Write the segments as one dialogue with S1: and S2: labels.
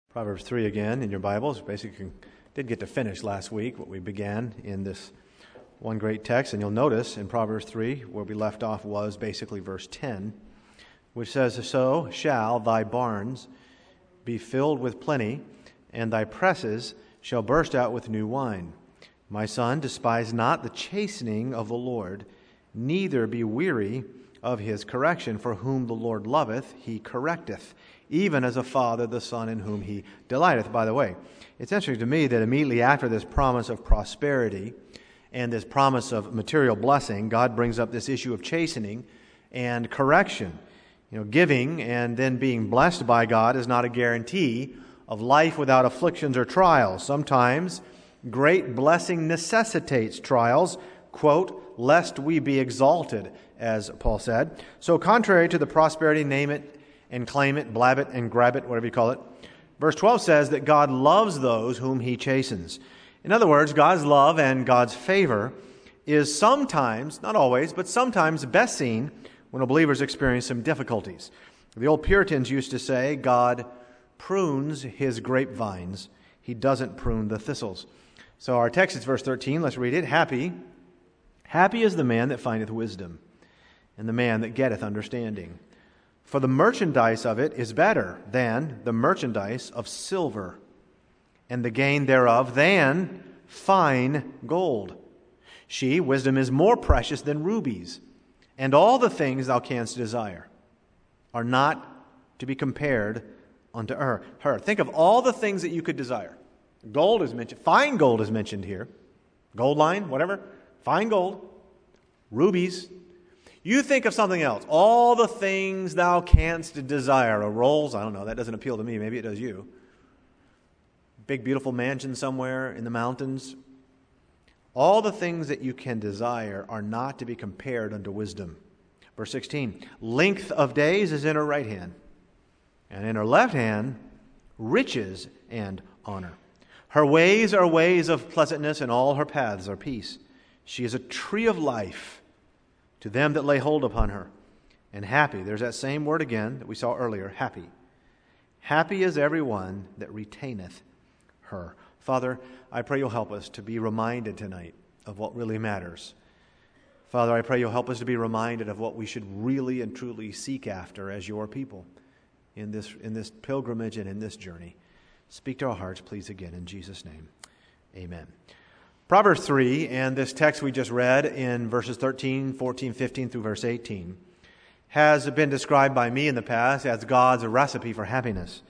S1: Proverbs 3 again in your Bibles. Basically, did get to finish last week what we began in this one great text. And you'll notice in Proverbs 3, where we left off was basically verse 10, which says, "So shall thy barns be filled with plenty, and thy presses shall burst out with new wine. My son, despise not the chastening of the Lord, neither be weary of his correction. For whom the Lord loveth, he correcteth, even as a father the son in whom he delighteth." By the way, it's interesting to me that immediately after this promise of prosperity and this promise of material blessing, God brings up this issue of chastening and correction. Giving and then being blessed by God is not a guarantee of life without afflictions or trials. Sometimes great blessing necessitates trials, quote, "lest we be exalted," as Paul said. So contrary to the prosperity, name it and claim it, blab it and grab it, whatever you call it, verse 12 says that God loves those whom he chastens. In other words, God's love and God's favor is sometimes, not always, but sometimes best seen when a believer's experience some difficulties. The old Puritans used to say, God prunes his grapevines. He doesn't prune the thistles. So our text is verse 13. Let's read it. Happy is the man that findeth wisdom, and the man that getteth understanding. For the merchandise of it is better than the merchandise of silver, and the gain thereof than fine gold. She, wisdom, is more precious than rubies, and all the things thou canst desire are not to be compared unto her. Think of all the things that you could desire. Gold is mentioned. Fine gold is mentioned here. Gold line, whatever. Fine gold. Rubies. You think of something else. All the things thou canst desire. A Rolls, I don't know, that doesn't appeal to me. Maybe it does you. Big, beautiful mansion somewhere in the mountains. All the things that you can desire are not to be compared unto wisdom. Verse 16, length of days is in her right hand, and in her left hand riches and honor. Her ways are ways of pleasantness, and all her paths are peace. She is a tree of life to them that lay hold upon her. And happy, there's that same word again that we saw earlier, happy. Happy is everyone that retaineth her. Father, I pray you'll help us to be reminded tonight of what really matters. Father, I pray you'll help us to be reminded of what we should really and truly seek after as your people in this pilgrimage and in this journey. Speak to our hearts, please, again, in Jesus' name. Amen. Proverbs 3, and this text we just read in verses 13, 14, 15 through verse 18, has been described by me in the past as God's recipe for happiness.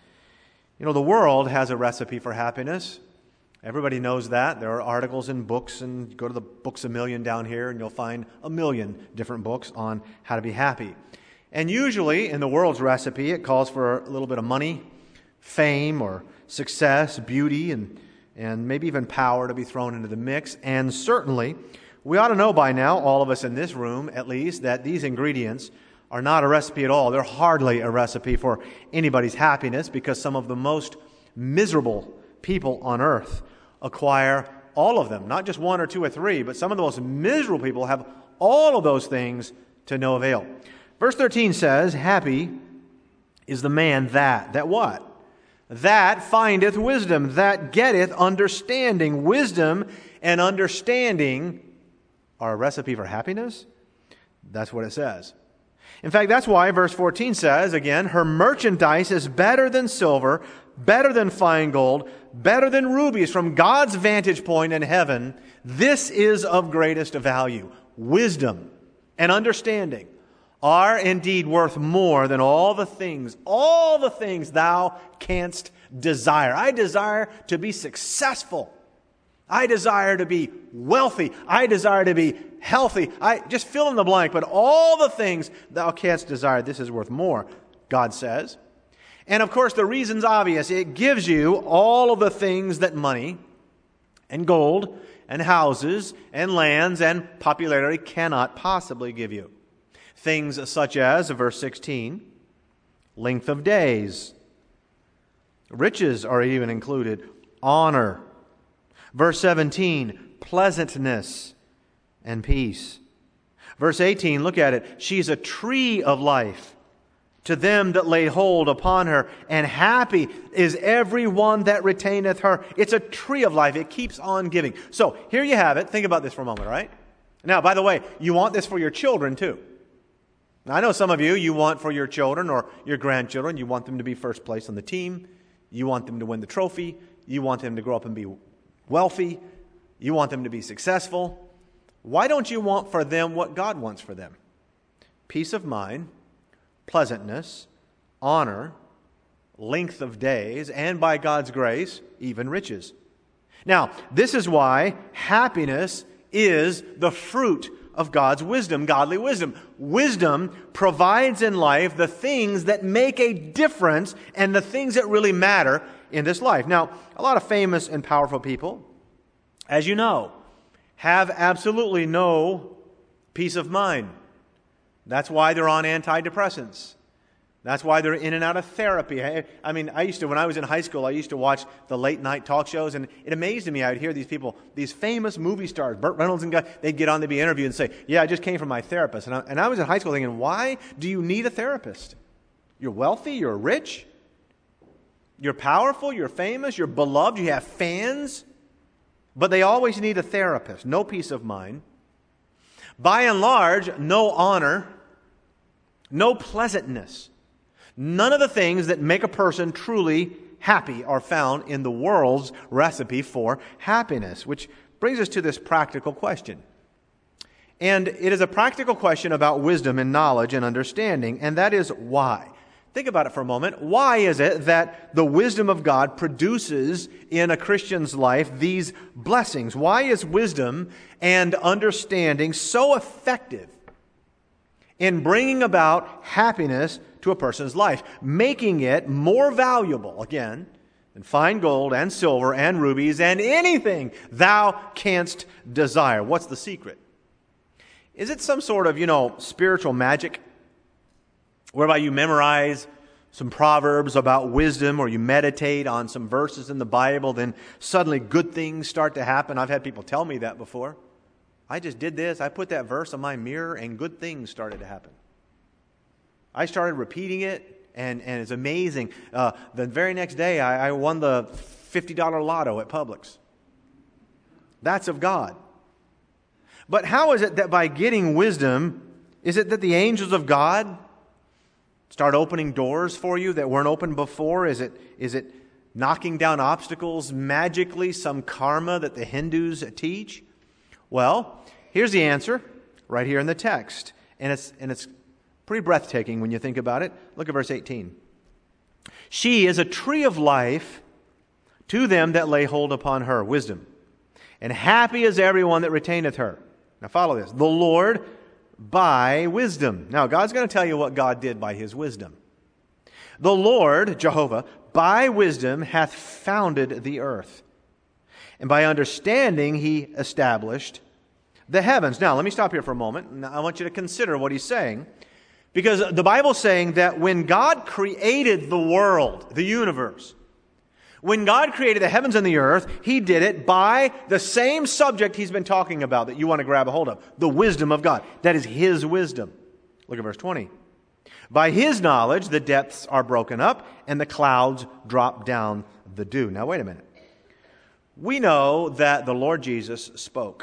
S1: The world has a recipe for happiness. Everybody knows that. There are articles in books, and go to the Books A Million down here, and you'll find a million different books on how to be happy. And usually, in the world's recipe, it calls for a little bit of money, fame, or success, beauty, and maybe even power to be thrown into the mix. And certainly, we ought to know by now, all of us in this room at least, that these ingredients are not a recipe at all. They're hardly a recipe for anybody's happiness, because some of the most miserable people on earth acquire all of them. Not just one or two or three, but some of the most miserable people have all of those things to no avail. Verse 13 says, happy is the man that what? That findeth wisdom, that getteth understanding. Wisdom and understanding are a recipe for happiness? That's what it says. In fact, that's why verse 14 says, again, her merchandise is better than silver, better than fine gold, better than rubies. From God's vantage point in heaven, this is of greatest value. Wisdom and understanding are indeed worth more than all the things thou canst desire. I desire to be successful. I desire to be wealthy. I desire to be healthy. I just fill in the blank, but all the things thou canst desire, this is worth more, God says. And of course, the reason's obvious. It gives you all of the things that money and gold and houses and lands and popularity cannot possibly give you. Things such as, verse 16, length of days. Riches are even included. Honor. Verse 17, pleasantness and peace. Verse 18, look at it. She's a tree of life to them that lay hold upon her, and happy is every one that retaineth her. It's a tree of life. It keeps on giving. So here you have it. Think about this for a moment, right? Now, by the way, you want this for your children too. Now, I know some of you want for your children or your grandchildren, you want them to be first place on the team. You want them to win the trophy. You want them to grow up and be wealthy. You want them to be successful. Why don't you want for them what God wants for them? Peace of mind, pleasantness, honor, length of days, and by God's grace, even riches. Now, this is why happiness is the fruit of God's wisdom, godly wisdom. Wisdom provides in life the things that make a difference and the things that really matter in this life. Now, a lot of famous and powerful people, as you know, have absolutely no peace of mind. That's why they're on antidepressants. That's why they're in and out of therapy. I mean, when I was in high school, I used to watch the late night talk shows, and it amazed me. I would hear these people, these famous movie stars, Burt Reynolds and guys, they'd get on to be interviewed and say, yeah, I just came from my therapist. And I was in high school thinking, why do you need a therapist? You're wealthy, you're rich, you're powerful, you're famous, you're beloved, you have fans, but they always need a therapist. No peace of mind. By and large, no honor, no pleasantness. None of the things that make a person truly happy are found in the world's recipe for happiness, which brings us to this practical question. And it is a practical question about wisdom and knowledge and understanding, and that is why. Think about it for a moment. Why is it that the wisdom of God produces in a Christian's life these blessings? Why is wisdom and understanding so effective in bringing about happiness to a person's life, making it more valuable, again, than fine gold and silver and rubies and anything thou canst desire? What's the secret? Is it some sort of, spiritual magic whereby you memorize some proverbs about wisdom or you meditate on some verses in the Bible, then suddenly good things start to happen? I've had people tell me that before. I just did this. I put that verse on my mirror and good things started to happen. I started repeating it and it's amazing. The very next day I won the $50 lotto at Publix. That's of God. But how is it that by getting wisdom, is it that the angels of God start opening doors for you that weren't open before? Is it knocking down obstacles magically, some karma that the Hindus teach? Well, here's the answer right here in the text. And it's pretty breathtaking when you think about it. Look at verse 18. She is a tree of life to them that lay hold upon her, wisdom. And happy is everyone that retaineth her. Now follow this. The Lord by wisdom. Now God's going to tell you what God did by His wisdom. The Lord, Jehovah, by wisdom hath founded the earth. And by understanding He established the heavens. Now let me stop here for a moment. Now, I want you to consider what He's saying. Because the Bible's saying that when God created the world, the universe, when God created the heavens and the earth, He did it by the same subject He's been talking about that you want to grab a hold of, the wisdom of God. That is His wisdom. Look at verse 20. By His knowledge the depths are broken up and the clouds drop down the dew. Now wait a minute. We know that the Lord Jesus spoke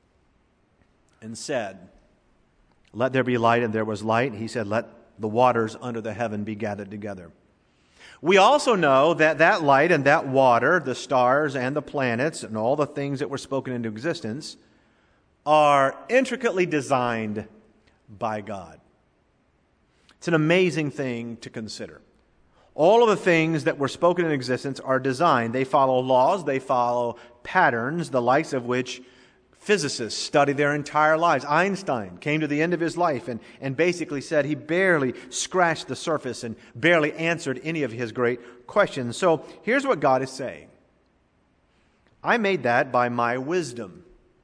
S1: and said, let there be light, and there was light. He said, let the waters under the heaven be gathered together. We also know that that light and that water, the stars and the planets and all the things that were spoken into existence, are intricately designed by God. It's an amazing thing to consider. All of the things that were spoken in existence are designed. They follow laws, they follow patterns, the likes of which physicists study their entire lives. Einstein came to the end of his life and basically said he barely scratched the surface and barely answered any of his great questions. So here's what God is saying. I made that by my wisdom.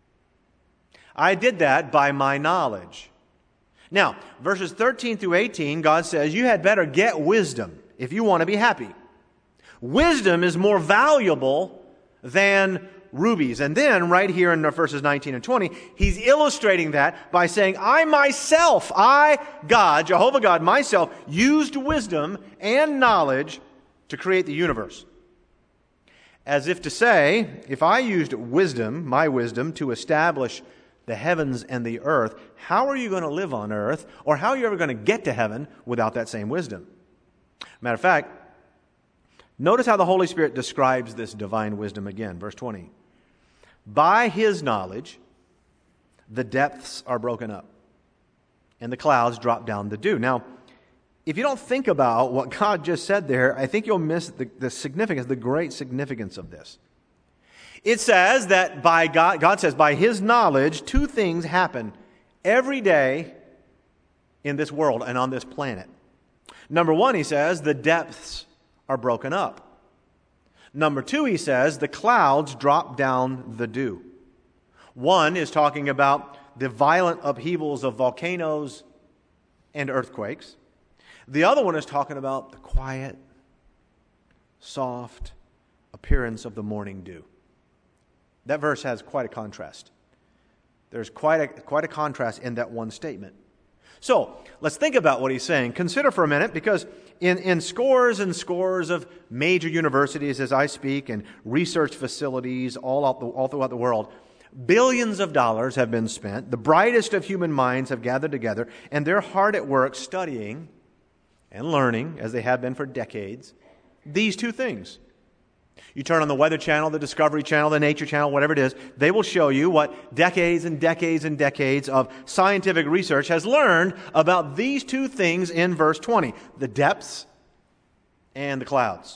S1: I did that by my knowledge. Now, verses 13 through 18, God says, you had better get wisdom if you want to be happy. Wisdom is more valuable than rubies. And then, right here in verses 19 and 20, he's illustrating that by saying, I myself, God, Jehovah God, myself, used wisdom and knowledge to create the universe. As if to say, if I used wisdom, my wisdom, to establish the heavens and the earth, how are you going to live on earth, or how are you ever going to get to heaven without that same wisdom? Matter of fact, notice how the Holy Spirit describes this divine wisdom again. Verse 20. By his knowledge, the depths are broken up, and the clouds drop down the dew. Now, if you don't think about what God just said there, I think you'll miss the significance, the great significance of this. It says that by God says, by his knowledge, two things happen every day in this world and on this planet. Number one, he says, the depths are broken up. Number two, he says, the clouds drop down the dew. One is talking about the violent upheavals of volcanoes and earthquakes. The other one is talking about the quiet, soft appearance of the morning dew. That verse has quite a contrast. There's quite a contrast in that one statement. So, let's think about what he's saying. Consider for a minute, because in scores and scores of major universities as I speak, and research facilities all throughout the world, billions of dollars have been spent. The brightest of human minds have gathered together, and they're hard at work studying and learning, as they have been for decades, these two things. You turn on the Weather Channel, the Discovery Channel, the Nature Channel, whatever it is, they will show you what decades and decades and decades of scientific research has learned about these two things in verse 20, the depths and the clouds.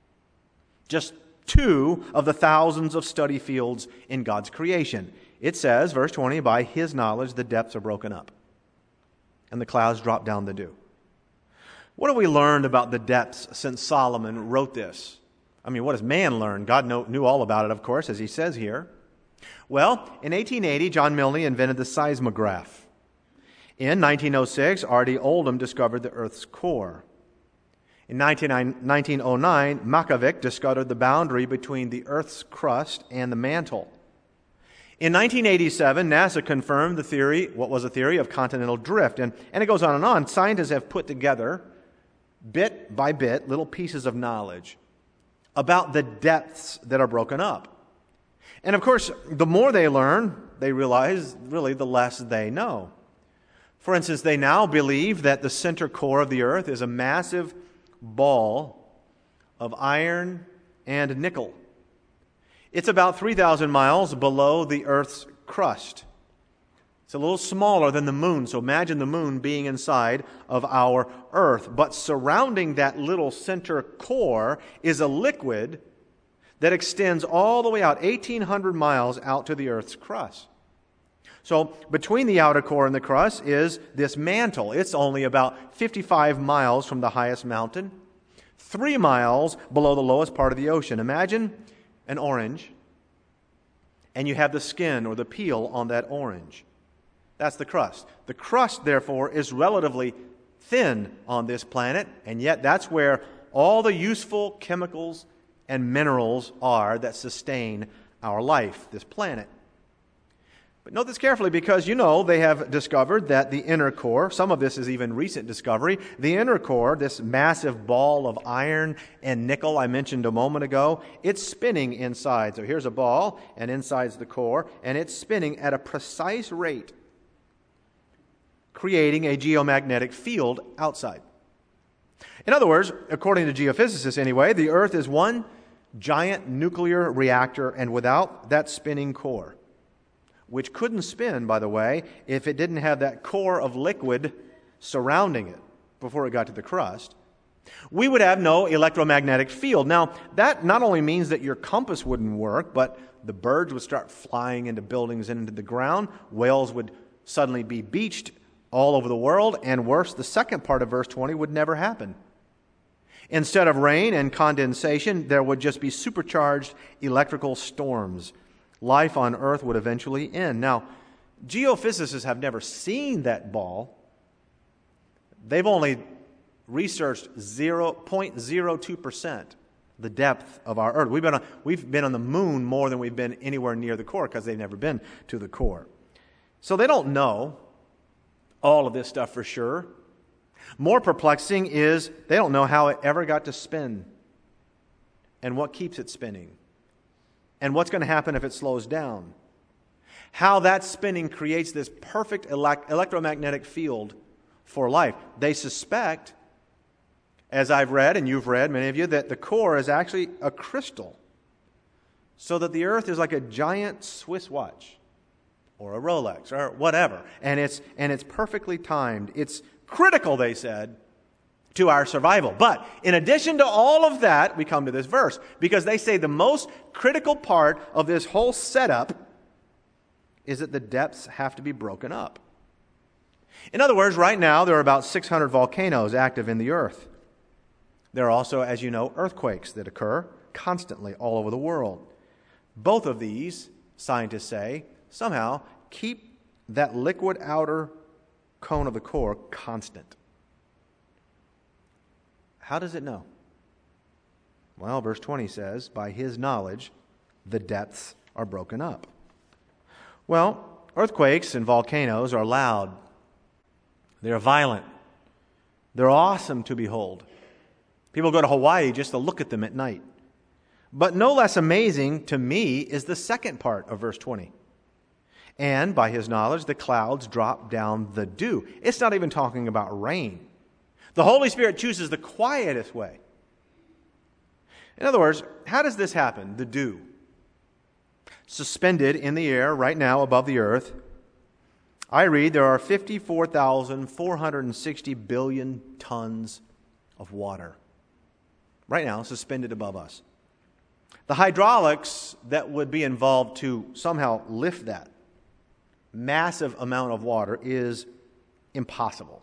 S1: Just two of the thousands of study fields in God's creation. It says, verse 20, by his knowledge the depths are broken up, and the clouds drop down the dew. What have we learned about the depths since Solomon wrote this? I mean, what has man learned? God knew all about it, of course, as he says here. Well, in 1880, John Milne invented the seismograph. In 1906, R.D. Oldham discovered the Earth's core. In 1909, Mackovic discovered the boundary between the Earth's crust and the mantle. In 1987, NASA confirmed what was a theory of continental drift. And it goes on and on. Scientists have put together, bit by bit, little pieces of knowledge about the depths that are broken up. And of course, the more they learn, they realize really the less they know. For instance, they now believe that the center core of the earth is a massive ball of iron and nickel. It's about 3,000 miles below the earth's crust. It's a little smaller than the moon, so imagine the moon being inside of our earth. But surrounding that little center core is a liquid that extends all the way out, 1,800 miles out to the earth's crust. So between the outer core and the crust is this mantle. It's only about 55 miles from the highest mountain, 3 miles below the lowest part of the ocean. Imagine an orange, and you have the skin or the peel on that orange. That's the crust. The crust, therefore, is relatively thin on this planet, and yet that's where all the useful chemicals and minerals are that sustain our life, this planet. But note this carefully, because they have discovered that the inner core, some of this is even recent discovery, the inner core, this massive ball of iron and nickel I mentioned a moment ago, it's spinning inside. So here's a ball, and inside's the core, and it's spinning at a precise rate, creating a geomagnetic field outside. In other words, according to geophysicists anyway, the Earth is one giant nuclear reactor, and without that spinning core, which couldn't spin, by the way, if it didn't have that core of liquid surrounding it before it got to the crust, we would have no electromagnetic field. Now, that not only means that your compass wouldn't work, but the birds would start flying into buildings and into the ground. Whales would suddenly be beached all over the world, and worse, the second part of verse 20 would never happen. Instead of rain and condensation, there would just be supercharged electrical storms. Life on Earth would eventually end. Now, geophysicists have never seen that ball. They've only researched 0.02% the depth of our earth. We've been on the moon more than we've been anywhere near the core because they've never been to the core. So they don't know all of this stuff for sure. More perplexing is they don't know how it ever got to spin and what keeps it spinning and what's going to happen if it slows down. How that spinning creates this perfect electromagnetic field for life. They suspect, as I've read and you've read, many of you, that the core is actually a crystal. So that the earth is like a giant Swiss watch or a Rolex or whatever. And it's perfectly timed. It's critical, they said, to our survival. But in addition to all of that, we come to this verse. Because they say the most critical part of this whole setup is that the depths have to be broken up. In other words, right now there are about 600 volcanoes active in the earth. There are also, as you know, earthquakes that occur constantly all over the world. Both of these, scientists say, somehow keep that liquid outer cone of the core constant. How does it know? Well, verse 20 says, by his knowledge, the depths are broken up. Well, earthquakes and volcanoes are loud. They're violent. They're awesome to behold. People go to Hawaii just to look at them at night. But no less amazing to me is the second part of verse 20. And by his knowledge, the clouds drop down the dew. It's not even talking about rain. The Holy Spirit chooses the quietest way. In other words, how does this happen? The dew. Suspended in the air right now above the earth. I read there are 54,460 billion tons of water right now suspended above us. The hydraulics that would be involved to somehow lift that massive amount of water is impossible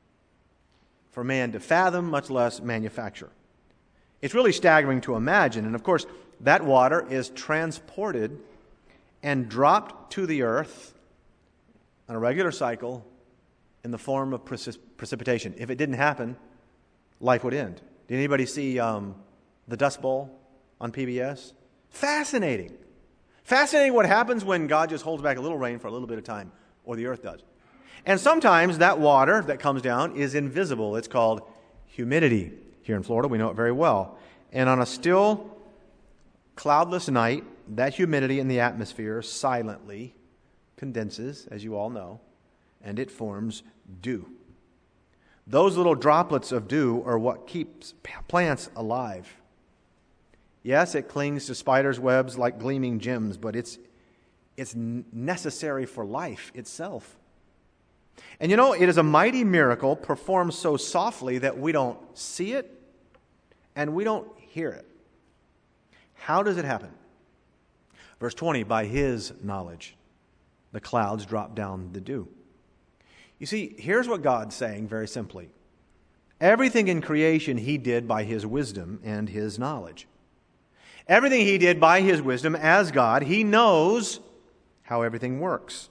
S1: for man to fathom, much less manufacture. It's really staggering to imagine. And of course, that water is transported and dropped to the earth on a regular cycle in the form of precipitation. If it didn't happen, life would end. Did anybody see the Dust Bowl on PBS? Fascinating. Fascinating what happens when God just holds back a little rain for a little bit of time, or the earth does. And sometimes that water that comes down is invisible. It's called humidity. Here in Florida, we know it very well. And on a still, cloudless night, that humidity in the atmosphere silently condenses, as you all know, and it forms dew. Those little droplets of dew are what keeps plants alive. Yes, it clings to spiders' webs like gleaming gems, but it's necessary for life itself. And you know, it is a mighty miracle performed so softly that we don't see it and we don't hear it. How does it happen? Verse 20, by his knowledge, the clouds drop down the dew. You see, here's what God's saying very simply. Everything in creation he did by his wisdom and his knowledge. Everything he did by his wisdom as God, he knows how everything works,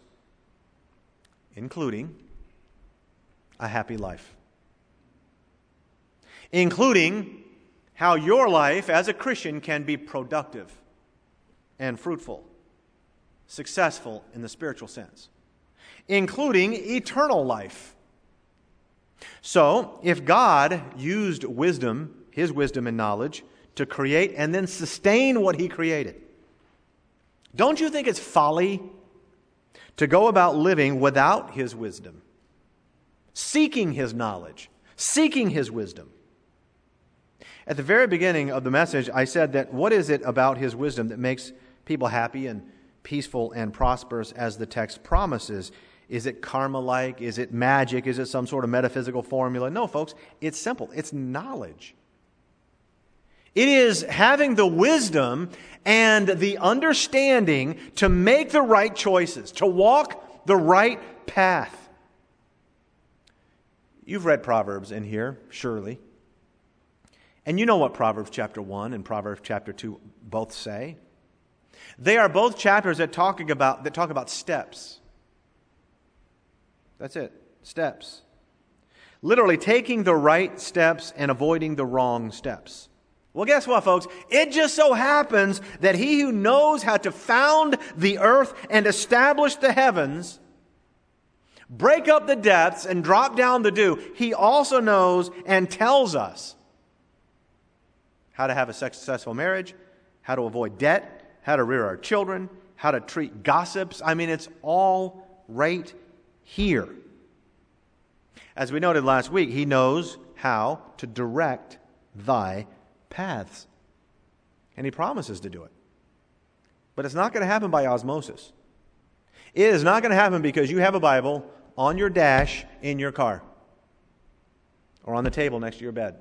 S1: including a happy life. Including how your life as a Christian can be productive and fruitful, successful in the spiritual sense, including eternal life. So, if God used wisdom, his wisdom and knowledge, to create and then sustain what he created, don't you think it's folly to go about living without his wisdom, seeking his knowledge, seeking his wisdom? At the very beginning of the message, I said that what is it about his wisdom that makes people happy and peaceful and prosperous as the text promises? Is it karma-like? Is it magic? Is it some sort of metaphysical formula? No, folks, it's simple. It's knowledge. It is having the wisdom and the understanding to make the right choices, to walk the right path. You've read Proverbs in here, surely. And you know what Proverbs chapter 1 and Proverbs chapter 2 both say. They are both chapters that talk about steps. That's it, steps. Literally taking the right steps and avoiding the wrong steps. Well, guess what, folks? It just so happens that he who knows how to found the earth and establish the heavens, break up the depths and drop down the dew, he also knows and tells us how to have a successful marriage, how to avoid debt, how to rear our children, how to treat gossips. I mean, it's all right here. As we noted last week, he knows how to direct thy paths. And he promises to do it. But it's not going to happen by osmosis. It is not going to happen because you have a Bible on your dash in your car or on the table next to your bed.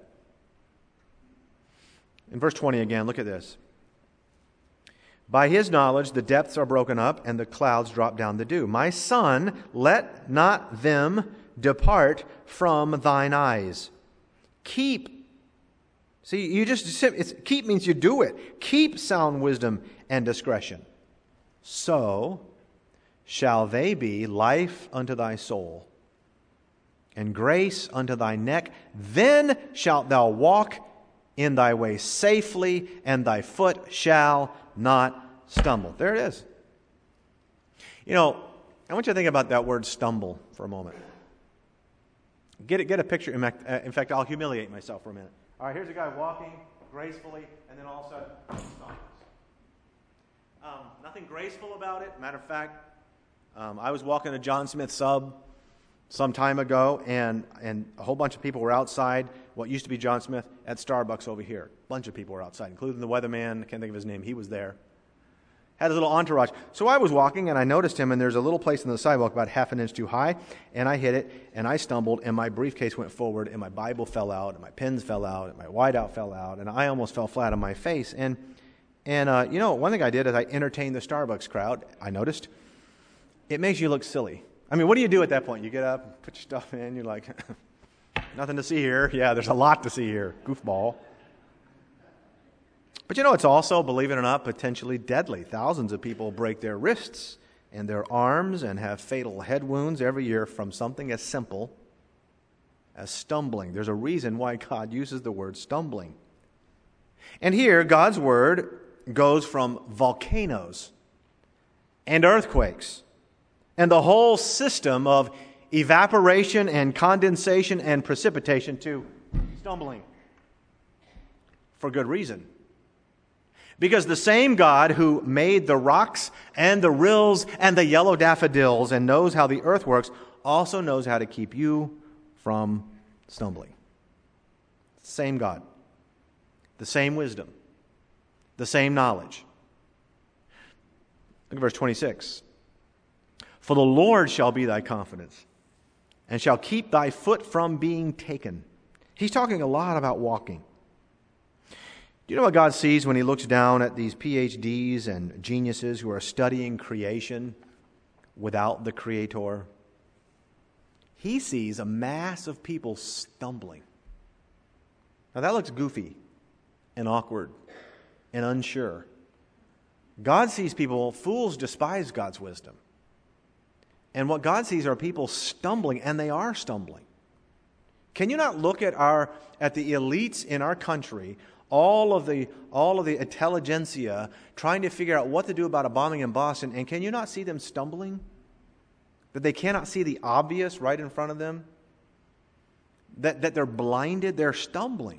S1: In verse 20 again, look at this. By his knowledge the depths are broken up and the clouds drop down the dew. My son, let not them depart from thine eyes. Keep. See, keep means you do it. Keep sound wisdom and discretion. So shall they be life unto thy soul, and grace unto thy neck. Then shalt thou walk in thy way safely, and thy foot shall not stumble. There it is. You know, I want you to think about that word stumble for a moment. Get a picture. In fact, I'll humiliate myself for a minute. All right, here's a guy walking gracefully, and then all of a sudden, he stumbles. Nothing graceful about it. Matter of fact, I was walking to John Smith Sub some time ago, and a whole bunch of people were outside what used to be John Smith at Starbucks over here. A bunch of people were outside, including the weatherman. I can't think of his name. He was there. Had his little entourage. So I was walking, and I noticed him, and there's a little place in the sidewalk about half an inch too high, and I hit it, and I stumbled, and my briefcase went forward, and my Bible fell out, and my pens fell out, and my whiteout fell out, and I almost fell flat on my face. And you know, one thing I did is I entertained the Starbucks crowd. I noticed it makes you look silly. I mean, what do you do at that point? You get up, put your stuff in, you're like, nothing to see here. Yeah, there's a lot to see here. Goofball. But you know, it's also, believe it or not, potentially deadly. Thousands of people break their wrists and their arms and have fatal head wounds every year from something as simple as stumbling. There's a reason why God uses the word stumbling. And here, God's word goes from volcanoes and earthquakes and the whole system of evaporation and condensation and precipitation to stumbling. For good reason. Because the same God who made the rocks and the rills and the yellow daffodils and knows how the earth works also knows how to keep you from stumbling. Same God. The same wisdom. The same knowledge. Look at verse 26. For the Lord shall be thy confidence, and shall keep thy foot from being taken. He's talking a lot about walking. Do you know what God sees when he looks down at these PhDs and geniuses who are studying creation without the Creator? He sees a mass of people stumbling. Now that looks goofy and awkward and unsure. God sees people, fools despise God's wisdom. And what God sees are people stumbling, and they are stumbling. Can you not look at the elites in our country, all of the intelligentsia trying to figure out what to do about a bombing in Boston, and can you not see them stumbling? That they cannot see the obvious right in front of them? That they're blinded, they're stumbling.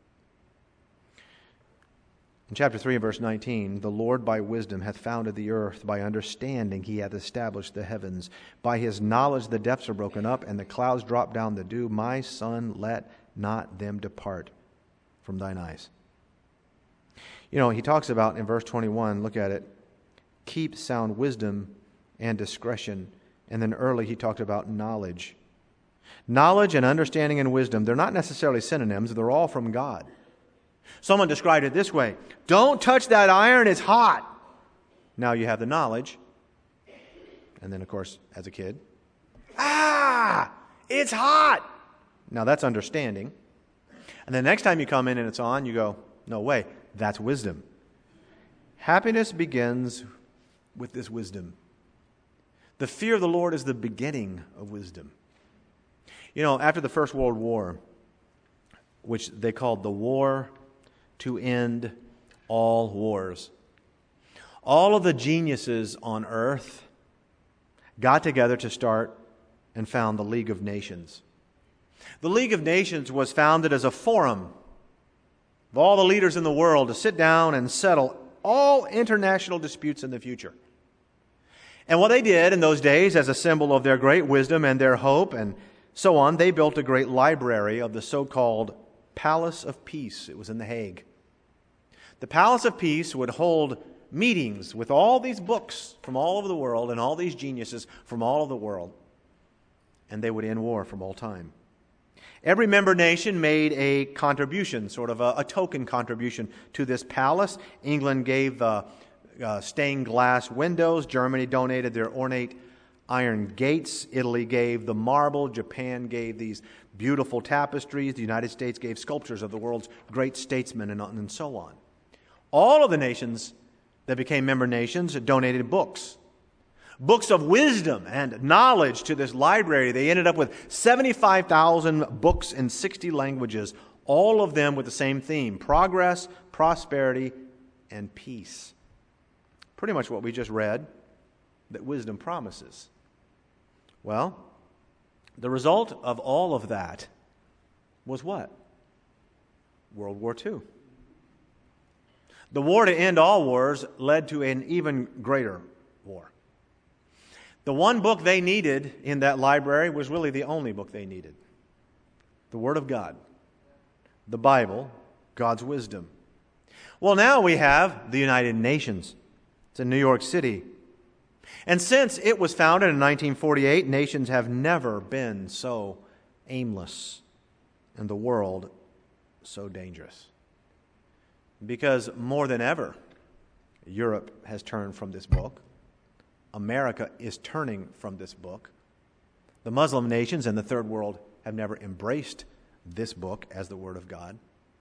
S1: In chapter 3 and verse 19, the Lord by wisdom hath founded the earth, by understanding he hath established the heavens. By his knowledge the depths are broken up, and the clouds drop down the dew. My son, let not them depart from thine eyes. You know, he talks about in verse 21, look at it, keep sound wisdom and discretion. And then early he talked about knowledge. Knowledge and understanding and wisdom, they're not necessarily synonyms, they're all from God. Someone described it this way: don't touch that iron, it's hot. Now you have the knowledge. And then, of course, as a kid, it's hot. Now that's understanding. And the next time you come in and it's on, you go, no way, that's wisdom. Happiness begins with this wisdom. The fear of the Lord is the beginning of wisdom. You know, after the First World War, which they called the War to end all wars. All of the geniuses on earth got together to start and found the League of Nations. The League of Nations was founded as a forum of all the leaders in the world to sit down and settle all international disputes in the future. And what they did in those days, as a symbol of their great wisdom and their hope and so on, they built a great library of the so-called Palace of Peace. It was in The Hague. The Palace of Peace would hold meetings with all these books from all over the world and all these geniuses from all over the world, and they would end war from all time. Every member nation made a contribution, sort of a token contribution to this palace. England gave the stained glass windows. Germany donated their ornate iron gates. Italy gave the marble. Japan gave these beautiful tapestries. The United States gave sculptures of the world's great statesmen and so on. All of the nations that became member nations donated books. Books of wisdom and knowledge to this library. They ended up with 75,000 books in 60 languages, all of them with the same theme: progress, prosperity, and peace. Pretty much what we just read that wisdom promises. Well, the result of all of that was what? World War II. The war to end all wars led to an even greater war. The one book they needed in that library was really the only book they needed. The Word of God. The Bible, God's wisdom. Well, now we have the United Nations. It's in New York City. And since it was founded in 1948, nations have never been so aimless and the world so dangerous. Because more than ever, Europe has turned from this book. America is turning from this book. The Muslim nations and the Third World have never embraced this book as the Word of God.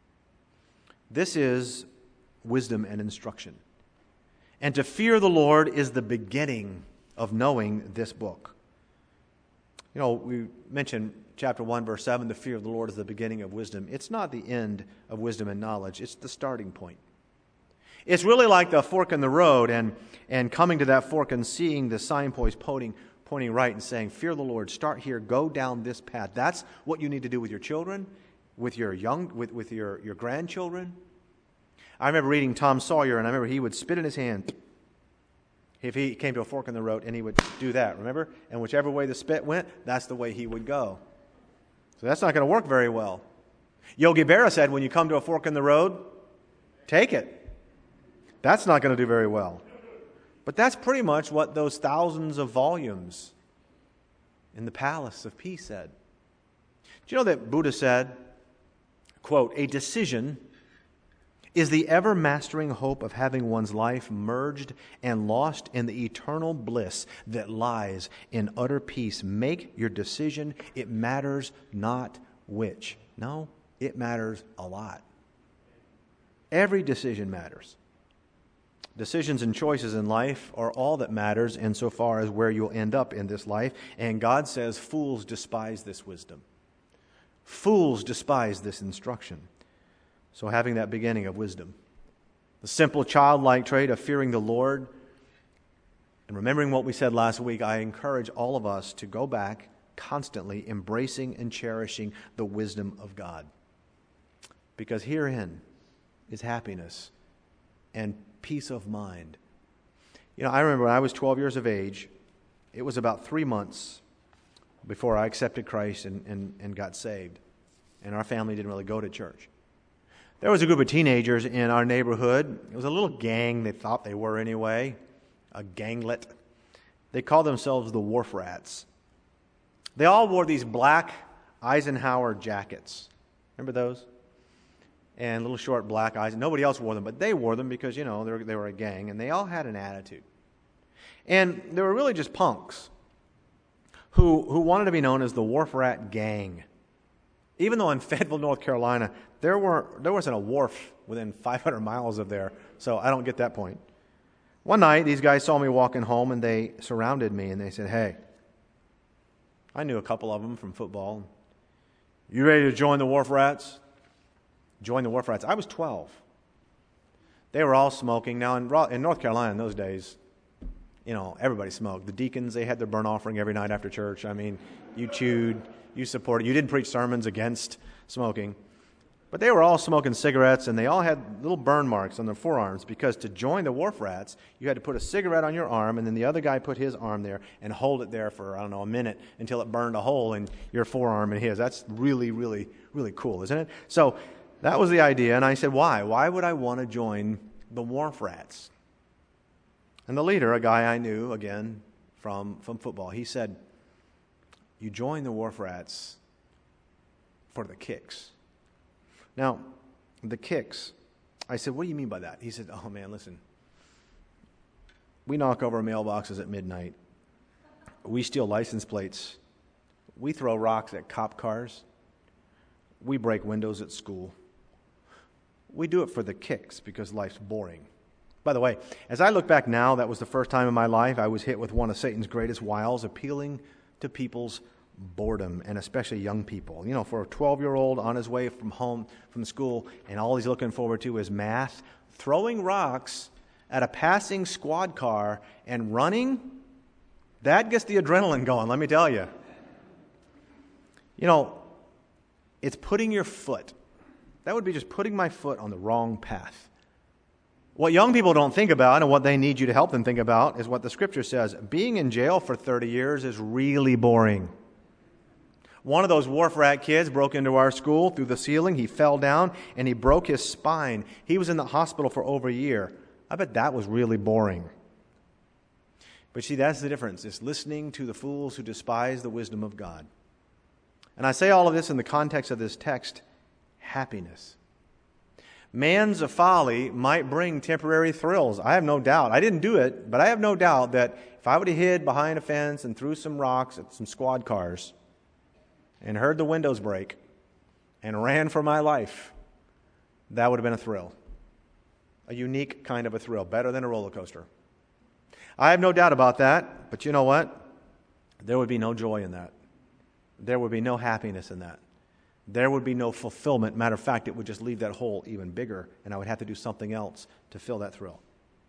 S1: This is wisdom and instruction. And to fear the Lord is the beginning of knowing this book. You know, we mentioned chapter 1, verse 7, the fear of the Lord is the beginning of wisdom. It's not the end of wisdom and knowledge. It's the starting point. It's really like the fork in the road and coming to that fork and seeing the signpost pointing right and saying, fear the Lord, start here, go down this path. That's what you need to do with your children, with your your grandchildren. I remember reading Tom Sawyer, and I remember he would spit in his hand if he came to a fork in the road, and he would do that, remember? And whichever way the spit went, that's the way he would go. So that's not going to work very well. Yogi Berra said, when you come to a fork in the road, take it. That's not going to do very well. But that's pretty much what those thousands of volumes in the Palace of Peace said. Do you know that Buddha said, quote, a decision is the ever-mastering hope of having one's life merged and lost in the eternal bliss that lies in utter peace. Make your decision. It matters not which. No, it matters a lot. Every decision matters. Decisions and choices in life are all that matters insofar as where you'll end up in this life. And God says fools despise this wisdom. Fools despise this instruction. So having that beginning of wisdom, the simple childlike trait of fearing the Lord, and remembering what we said last week, I encourage all of us to go back constantly embracing and cherishing the wisdom of God. Because herein is happiness and peace of mind. You know, I remember when I was 12 years of age, it was about 3 months before I accepted Christ and got saved. And our family didn't really go to church. There was a group of teenagers in our neighborhood. It was a little gang, they thought they were anyway, a ganglet. They called themselves the Wharf Rats. They all wore these black Eisenhower jackets. Remember those? And little short black eyes. Nobody else wore them, but they wore them because, you know, they were a gang, and they all had an attitude. And they were really just punks who wanted to be known as the Wharf Rat Gang. Even though in Fayetteville, North Carolina, there wasn't a wharf within 500 miles of there, so I don't get that point. One night, these guys saw me walking home, and they surrounded me, and they said, hey, I knew a couple of them from football. You ready to join the Wharf Rats? Join the Wharf Rats. I was 12. They were all smoking. Now, in North Carolina in those days, everybody smoked. The deacons, they had their burnt offering every night after church. I mean, you chewed, you supported. You didn't preach sermons against smoking. But they were all smoking cigarettes, and they all had little burn marks on their forearms, because to join the wharf rats, you had to put a cigarette on your arm, and then the other guy put his arm there and hold it there for, a minute until it burned a hole in your forearm and his. That's really, really, really cool, isn't it? So that was the idea, and I said, why? Why would I want to join the wharf rats? And the leader, a guy I knew, again, from football, he said, you join the wharf rats for the kicks. Now, the kicks, I said, what do you mean by that? He said, oh man, listen, we knock over mailboxes at midnight. We steal license plates. We throw rocks at cop cars. We break windows at school. We do it for the kicks because life's boring. By the way, as I look back now, that was the first time in my life I was hit with one of Satan's greatest wiles, appealing to people's boredom, and especially young people. For a 12-year-old on his way from home, from school, and all he's looking forward to is math, throwing rocks at a passing squad car and running, that gets the adrenaline going, let me tell you. It's putting your foot. That would be just putting my foot on the wrong path. What young people don't think about, and what they need you to help them think about, is what the Scripture says. Being in jail for 30 years is really boring. One of those wharf rat kids broke into our school through the ceiling. He fell down, and he broke his spine. He was in the hospital for over a year. I bet that was really boring. But see, that's the difference. It's listening to the fools who despise the wisdom of God. And I say all of this in the context of this text, happiness. Man's folly might bring temporary thrills. I have no doubt. I didn't do it, but I have no doubt that if I would have hid behind a fence and threw some rocks at some squad cars and heard the windows break and ran for my life, that would have been a thrill. A unique kind of a thrill, better than a roller coaster. I have no doubt about that, but you know what? There would be no joy in that. There would be no happiness in that. There would be no fulfillment. Matter of fact, it would just leave that hole even bigger, and I would have to do something else to fill that thrill.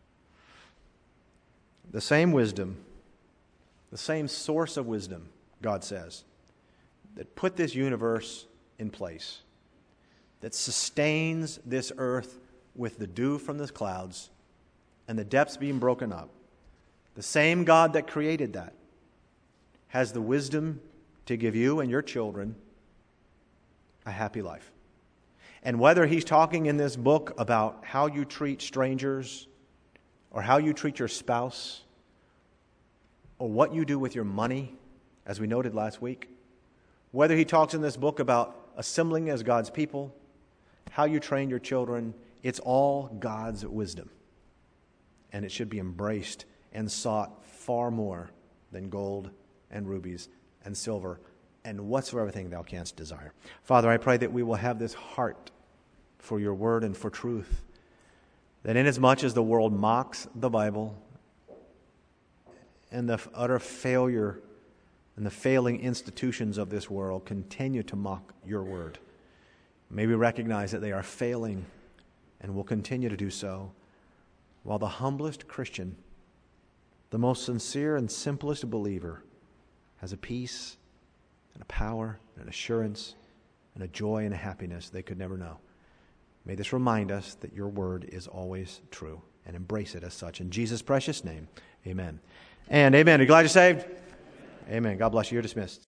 S1: The same wisdom, the same source of wisdom, God says, that put this universe in place, that sustains this earth with the dew from the clouds and the depths being broken up, the same God that created that has the wisdom to give you and your children a happy life. And whether he's talking in this book about how you treat strangers, or how you treat your spouse, or what you do with your money, as we noted last week, whether he talks in this book about assembling as God's people, how you train your children, it's all God's wisdom. And it should be embraced and sought far more than gold and rubies and silver and whatsoever thing thou canst desire. Father, I pray that we will have this heart for your word and for truth, that inasmuch as the world mocks the Bible and the utter failure and the failing institutions of this world continue to mock your word, may we recognize that they are failing and will continue to do so, while the humblest Christian, the most sincere and simplest believer, has a peace and a power and an assurance and a joy and a happiness they could never know. May this remind us that your word is always true, and embrace it as such. In Jesus' precious name, amen. And amen. Are you glad you're saved? Amen. God bless you. You're dismissed.